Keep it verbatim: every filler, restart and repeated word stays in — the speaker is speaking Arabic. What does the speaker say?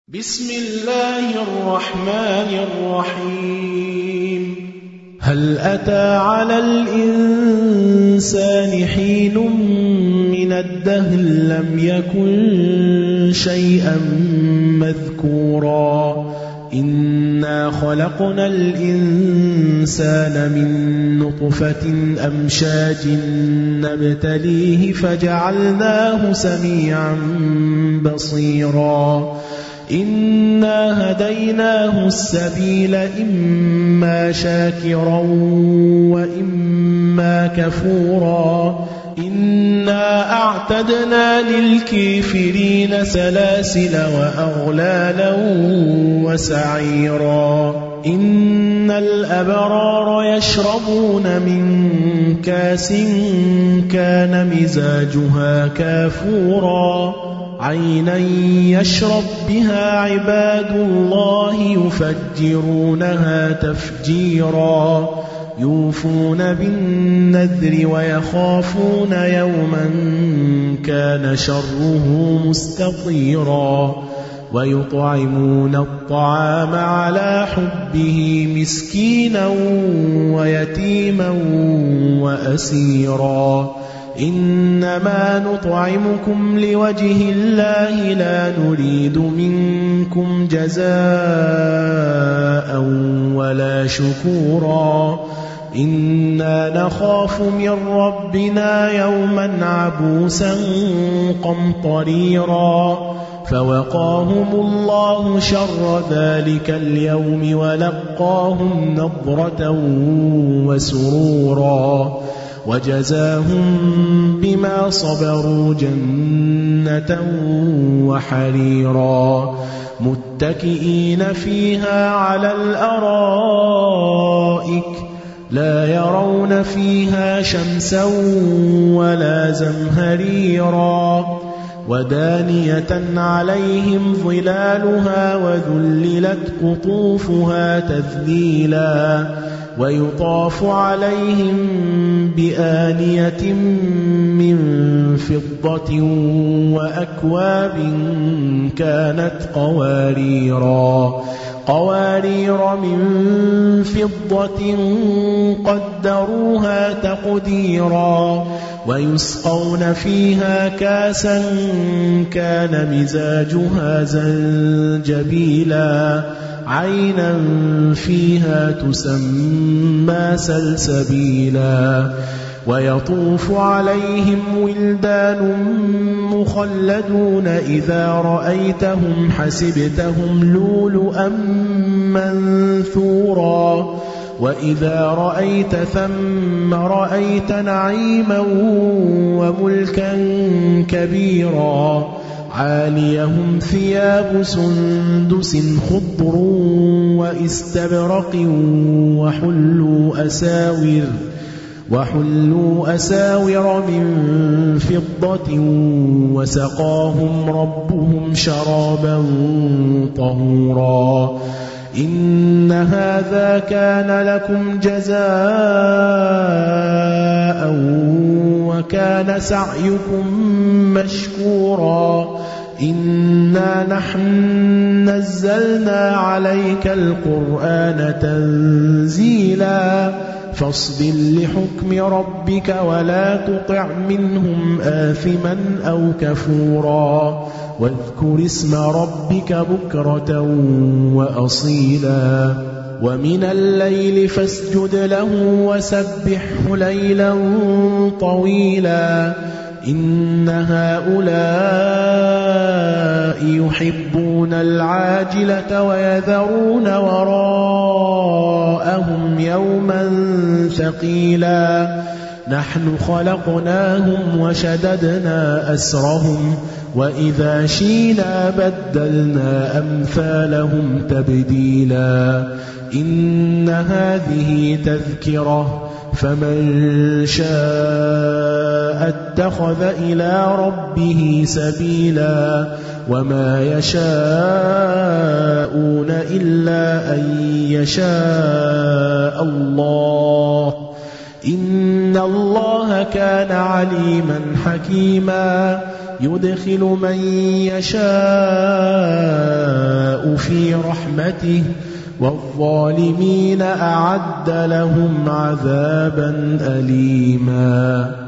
بسم الله الرحمن الرحيم هل أتى على الإنسان حين من الدهر لم يكن شيئا مذكورا إنا خلقنا الإنسان من نطفة أمشاج نبتليه فجعلناه سميعا بصيرا إنا هديناه السبيل إما شاكرا وإما كفورا إنا أعتدنا للكافرين سلاسل وأغلالا وسعيرا إن الأبرار يشربون من كاس كان مزاجها كافورا عينا يشرب بها عباد الله يفجرونها تفجيرا يوفون بالنذر ويخافون يوما كان شره مستطيرا ويطعمون الطعام على حبه مسكينا ويتيما وأسيرا إنما نطعمكم لوجه الله لا نريد منكم جزاء ولا شكورا إنا نخاف من ربنا يوما عبوسا قمطريرا فوقاهم الله شر ذلك اليوم ولقاهم نضرة وسرورا وجزاهم بما صبروا جنة وحريرا متكئين فيها على الأرائك لا يرون فيها شمسا ولا زمهريرا ودانية عليهم ظلالها وذللت قطوفها تذليلا ويطاف عليهم بآنية من فضة وأكواب كانت قواريرا قوارير من فضة قدروها تقديرا ويسقون فيها كاسا كان مزاجها زنجبيلا عينا فيها تسمى سلسبيلا ويطوف عليهم ولدان مخلدون إذا رأيتهم حسبتهم لؤلؤا منثورا وإذا رأيت ثم رأيت نعيما وملكا كبيرا عاليهم ثياب سندس خضر واستبرق وحلوا أساور وحلوا أساور من فضة وسقاهم ربهم شرابا طهورا إن هذا كان لكم جزاء وكان سعيكم مشكورا إنا نحن نزلنا عليك القرآن تنزيلا فاصبر لحكم ربك ولا تطع منهم آثما أو كفورا واذكر اسم ربك بكرة وأصيلا ومن الليل فاسجد له وسبحه ليلا طويلا إن هؤلاء يحبون العاجلة ويذرون وراءهم يوما ثقيلا نحن خلقناهم وشددنا أسرهم وإذا شينا بدلنا أمثالهم تبديلا إن هذه تذكرة فمن شاء اتخذ إلى ربه سبيلا وما يشاءون إلا أن يشاء الله إن الله كان عليما حكيما يدخل من يشاء فادخلوا في رحمته والظالمين أعد لهم عذابا أليما.